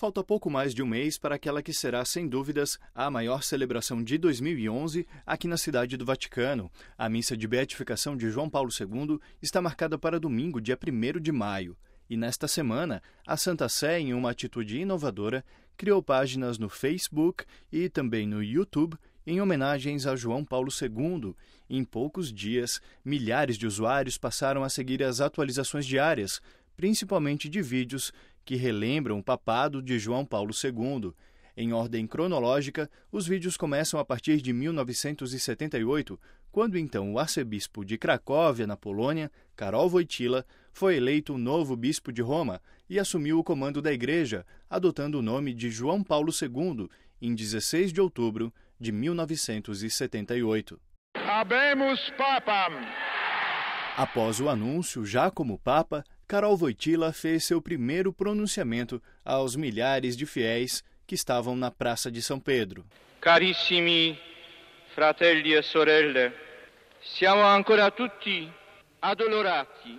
Falta pouco mais de um mês para aquela que será, sem dúvidas, a maior celebração de 2011 aqui na Cidade do Vaticano. A missa de beatificação de João Paulo II está marcada para domingo, dia 1º de maio. E nesta semana, a Santa Sé, em uma atitude inovadora, criou páginas no Facebook e também no YouTube em homenagens a João Paulo II. Em poucos dias, milhares de usuários passaram a seguir as atualizações diárias, principalmente de vídeos que relembram o papado de João Paulo II. Em ordem cronológica, os vídeos começam a partir de 1978, quando então o arcebispo de Cracóvia, na Polônia, Karol Wojtyła, foi eleito o novo bispo de Roma e assumiu o comando da igreja, adotando o nome de João Paulo II, em 16 de outubro de 1978. Habemus Papam! Após o anúncio, já como Papa, Karol Wojtyła fez seu primeiro pronunciamento aos milhares de fiéis que estavam na Praça de São Pedro. Carissimi fratelli e sorelle, siamo ancora tutti addolorati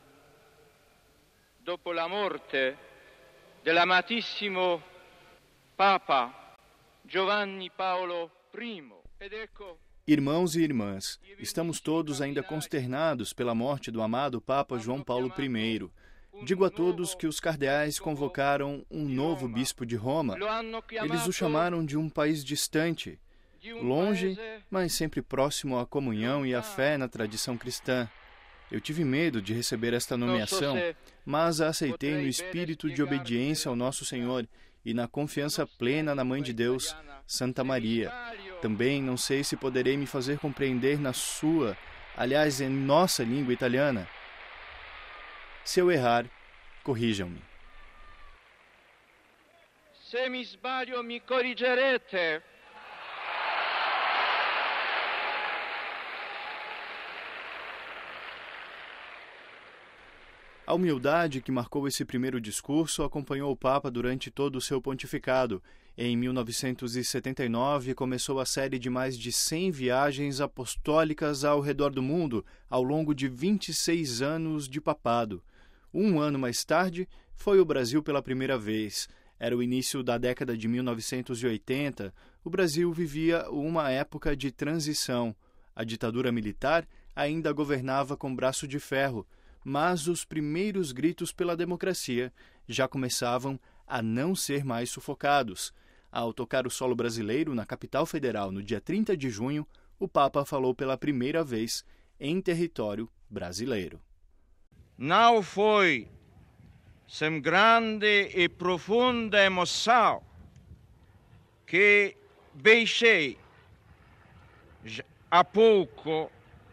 dopo la morte dell'amatissimo Papa Giovanni Paolo I. Ed ecco. Irmãos e irmãs, estamos todos ainda consternados pela morte do amado Papa João Paulo I. Digo a todos que os cardeais convocaram um novo bispo de Roma. Eles o chamaram de um país distante, longe, mas sempre próximo à comunhão e à fé na tradição cristã. Eu tive medo de receber esta nomeação, mas a aceitei no espírito de obediência ao nosso Senhor e na confiança plena na Mãe de Deus, Santa Maria. Também não sei se poderei me fazer compreender na sua, aliás, em nossa língua italiana. Se eu errar, corrijam-me. Se mi sbaglio, mi corrigerete. A humildade que marcou esse primeiro discurso acompanhou o Papa durante todo o seu pontificado. Em 1979, começou a série de mais de 100 viagens apostólicas ao redor do mundo, ao longo de 26 anos de papado. Um ano mais tarde, foi ao Brasil pela primeira vez. Era o início da década de 1980. O Brasil vivia uma época de transição. A ditadura militar ainda governava com braço de ferro, mas os primeiros gritos pela democracia já começavam a não ser mais sufocados. Ao tocar o solo brasileiro na capital federal no dia 30 de junho, o Papa falou pela primeira vez em território brasileiro. Não foi sem grande e profunda emoção que deixei há pouco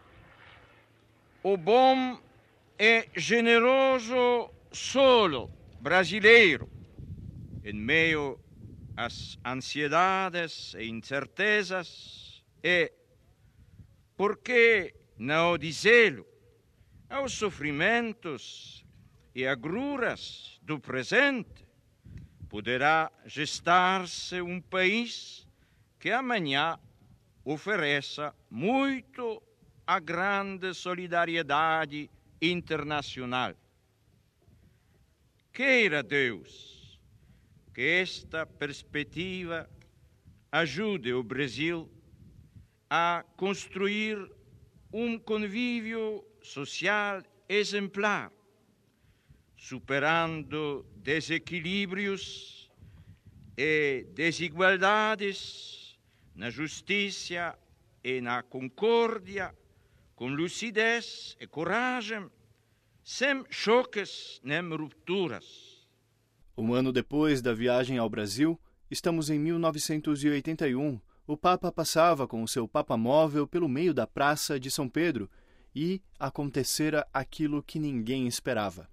o bom e generoso solo brasileiro, em meio às ansiedades e incertezas, e, por que não dizê-lo, aos sofrimentos e agruras do presente, poderá gestar-se um país que amanhã ofereça muito a grande solidariedade internacional. Queira Deus que esta perspectiva ajude o Brasil a construir um convívio social exemplar, superando desequilíbrios e desigualdades na justiça e na concórdia, com lucidez e coragem, sem choques nem rupturas. Um ano depois da viagem ao Brasil, estamos em 1981. O Papa passava com o seu papamóvel pelo meio da Praça de São Pedro e acontecera aquilo que ninguém esperava.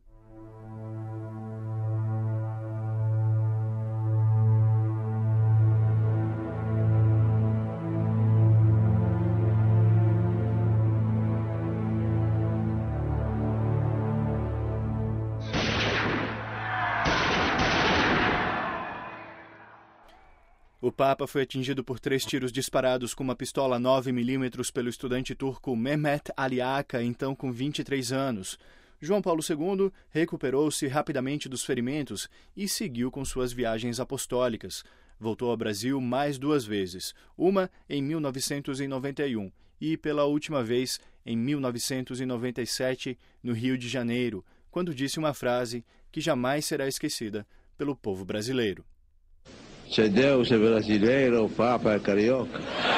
O Papa foi atingido por 3 tiros disparados com uma pistola 9mm pelo estudante turco Mehmet Ali Aka, então com 23 anos. João Paulo II recuperou-se rapidamente dos ferimentos e seguiu com suas viagens apostólicas. Voltou ao Brasil mais 2 vezes, uma em 1991 e, pela última vez, em 1997, no Rio de Janeiro, quando disse uma frase que jamais será esquecida pelo povo brasileiro. Se Deus é brasileiro, o Papa é carioca.